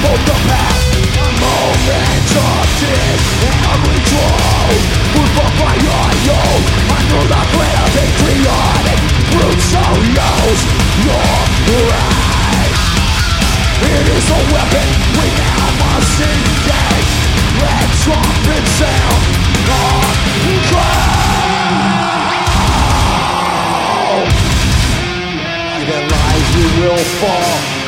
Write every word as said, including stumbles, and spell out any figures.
both the past. A moment of tears and control. Move up by unknown under the threat of patriotic brutes so use your right. It is a weapon we now must engage. Let trumpet sound on ground. Like the lies we will fall.